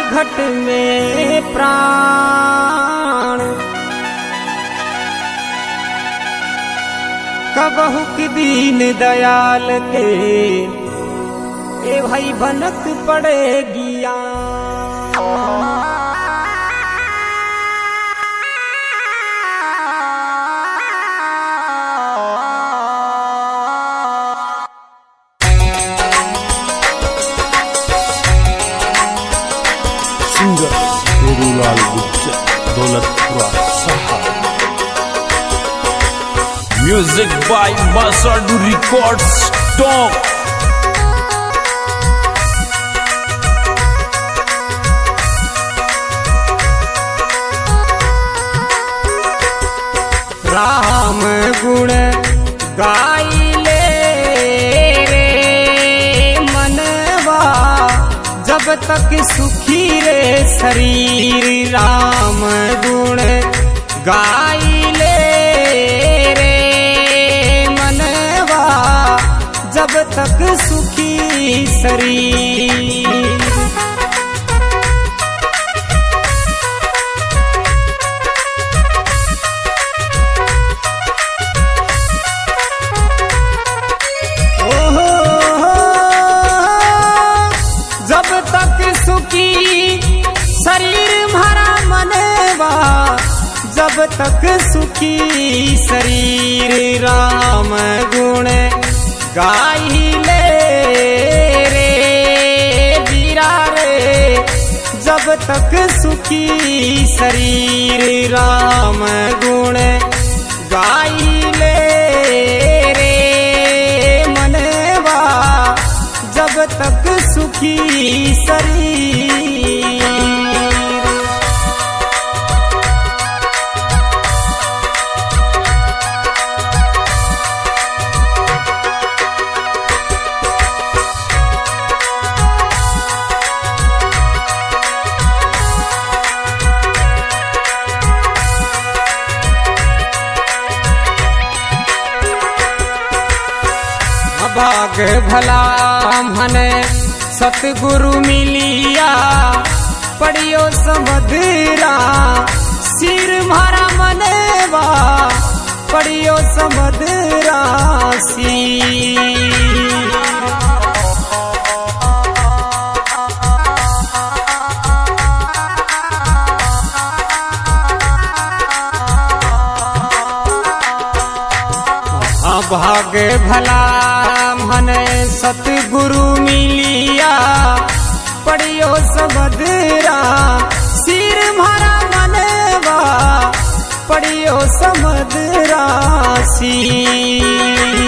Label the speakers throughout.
Speaker 1: घट में प्राण कबहु की दीन दयाल के ए भाई भनक पड़ेगी।
Speaker 2: सिंगर फेरूलाल गुज्जर, दौलतपुरा साहब। Music by Masadu records top.
Speaker 1: Ram गुण गाइले रे मनवा जब तक सुखी रे शरीर। राम गुण गाइले रे मनवा जब तक सुखी शरीर। जब तक सुखी शरीर भरा मनवा जब तक सुखी शरीर। राम गुण गाइले रे वीरा रे जब तक सुखी शरीर। राम गुण गाइले रे मनवा जब तक सुखी शरीर। भाग भला मने सतगुरु मिलिया पढ़ियो समधरा। सिर मारा मनवा पढ़ियो समधरा सिर। भाग भला मने सतगुरु मिलिया पढ़ियो समधरा। सिर मारा मनवा पढ़ियो समधरा सिर।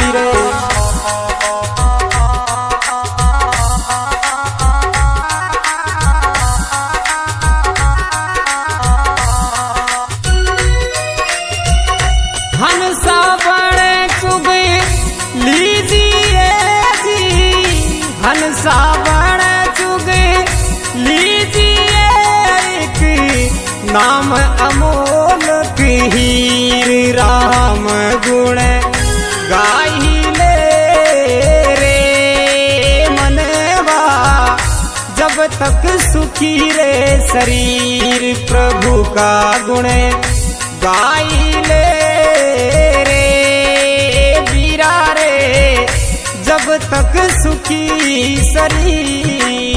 Speaker 1: हंसा बड़े चुग लीजिए जी, हंसा बड़े चुग लीजिए एक नाम अमोल हीर। राम गुण गाइले रे मनवा जब तक सुखी रे शरीर। प्रभु का गुण गाइले रे वीरा रे जब तक सुखी शरीर।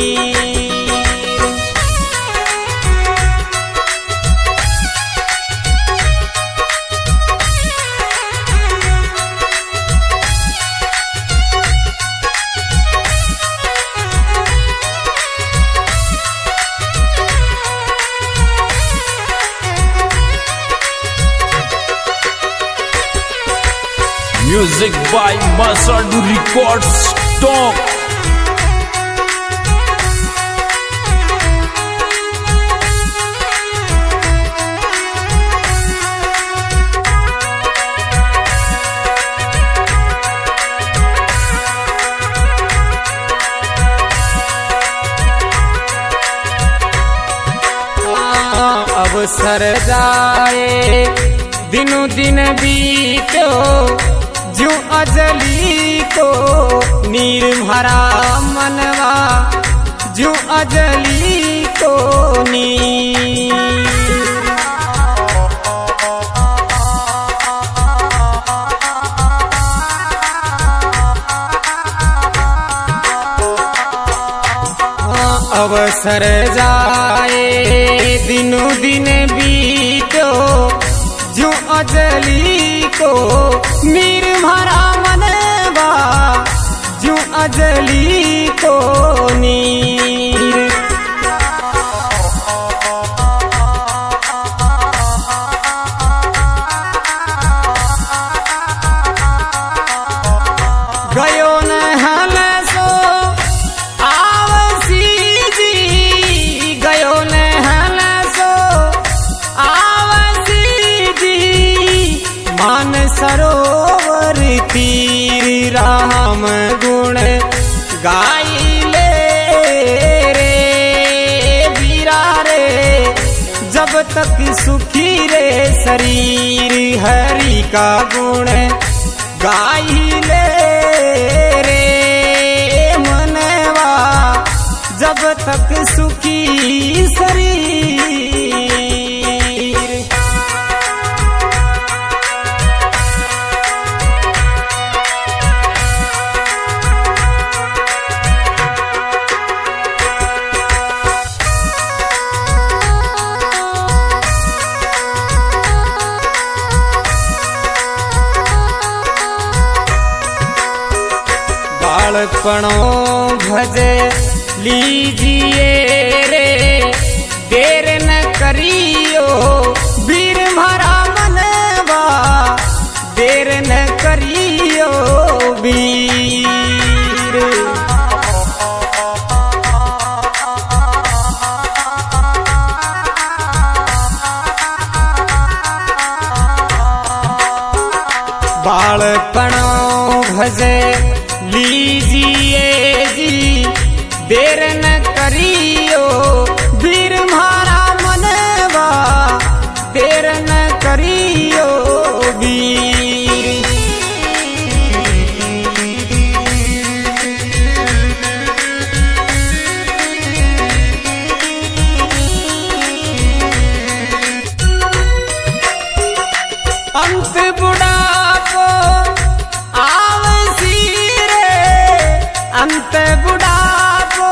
Speaker 2: Music by Masadu records top.
Speaker 1: अवसर जाए दिनों दिन बीतो ज्यों अजली को नीर भरा मनवा जो अजली को नीर। अवसर जाए दिनों दिन बीतो, जो अजली को मीर भरा मनवा, जो अजली को नीर। गयो न हलसो आवसी जी, गयो न हलसो आवसी जी। मान सरोवर तीर राम गुण गाइले रे वीरा रे, जब तक सुखी रे शरीर हरि का गुण गाइले रे मनवा, जब तक सुखी शरीर। बालपणों भज लीजिए रे, देर न करियो वीर भरा मनवा, देर न करियो वीर। बालपणों भज लीजिए जी, देर न करियो वीर मारा मनवा, देर न करियो वीर। अंत बुढ़ापो आवसी रे, अंत बुढ़ापो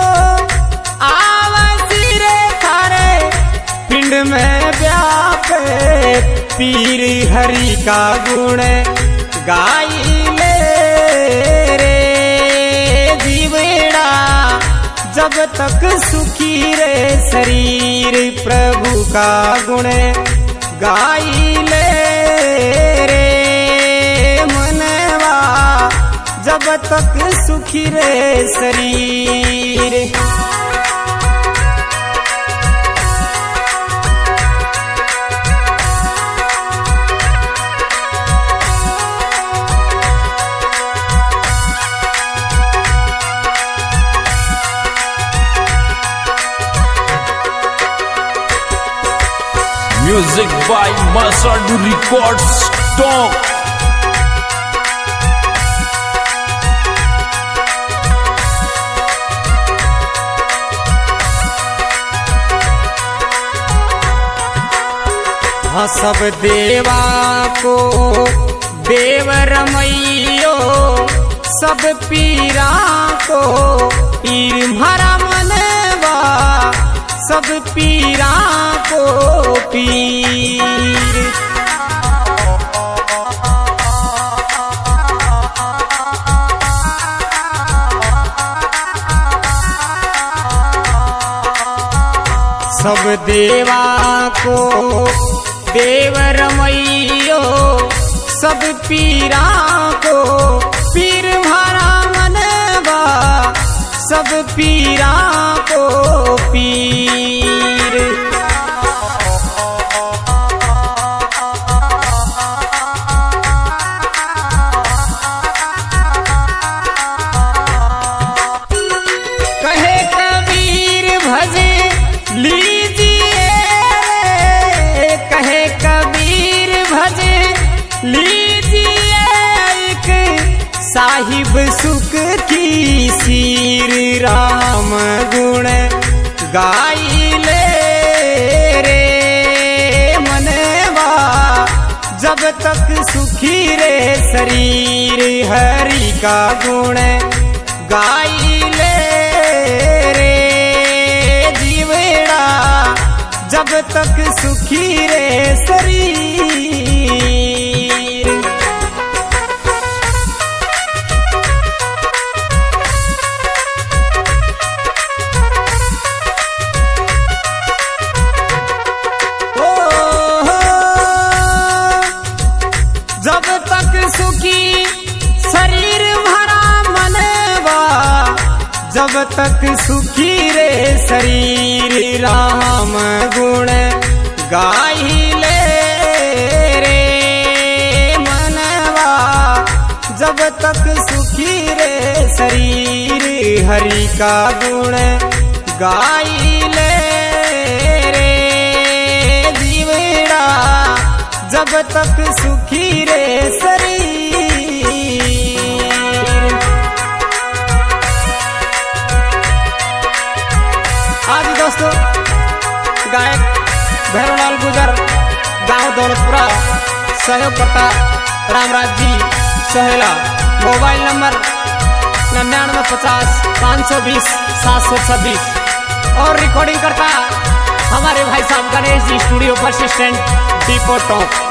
Speaker 1: आवसी रे, थारे पिंड में व्यापे पीर हरि का गुण गाइले रे जीवड़ा, जब तक सुखी रे शरीर प्रभु का गुण गाइले रे मनवा, जब तक सुखी रे शरीर।
Speaker 2: Music by Masadu Records Talk.
Speaker 1: हाँ सब देवा को देव रमैयो, सब पीरा को पीर भरा मनवा, सब पीरा को पीर। सब देवा को देव रमैयो, सब पीरा को पीर भरा मनवा, सब पीरा को पीर। कहे कबीर भज लीजिए रे, कहे कबीर भज लीजिए, एक साहिब सुख की श्री राम गुण गाइले रे मनवा, जब तक सुखी रे शरीर हरि का गुण गाइले रे जीवड़ा, जब तक सुखी रे शरीर। जब तक सुखी शरीर भरा मनवा, जब तक सुखी रे शरीर राम गुण गाइले रे मनवा, जब तक सुखी रे शरीर हरि का गुण गाइले रे जीवड़ा, जब तक सुखी रे शरीर। आज दोस्तों गायक भैरवलाल गुजर गांव दौलतपुरा सहयोगकर्ता रामराज जी सहेला, मोबाइल नंबर 9950 520 726 और रिकॉर्डिंग करता हमारे भाई साहब गणेश जी स्टूडियो पर असिस्टेंट डिपो टॉप।